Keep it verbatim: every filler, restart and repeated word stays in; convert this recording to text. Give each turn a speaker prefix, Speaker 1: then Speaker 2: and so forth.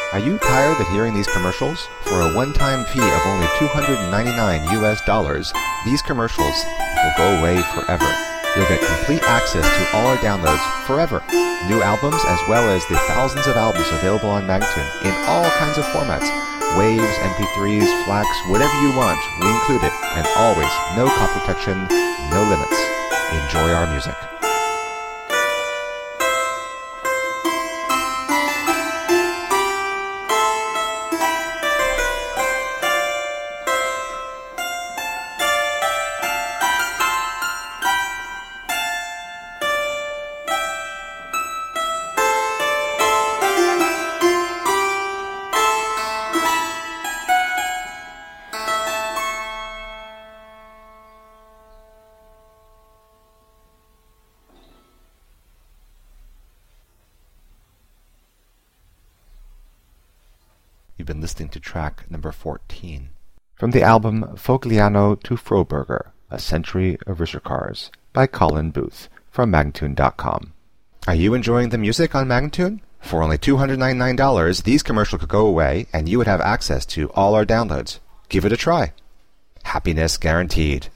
Speaker 1: Are you tired of hearing these commercials? For a one-time fee of only two hundred ninety-nine U S dollars, these commercials will go away forever. You'll get complete access to all our downloads forever. New albums as well as the thousands of albums available on Magnatune in all kinds of formats. Waves, M P threes, FLAC, whatever you want, we include it. And always, no copy protection, no limits. Enjoy our music. You've been listening to track number fourteen from the album Fogliano to Froberger, A Century of Ricercars by Colin Booth from Magnatune dot com. Are you enjoying the music on Magnatune? For only two hundred ninety-nine dollars, these commercials could go away and you would have access to all our downloads. Give it a try. Happiness guaranteed.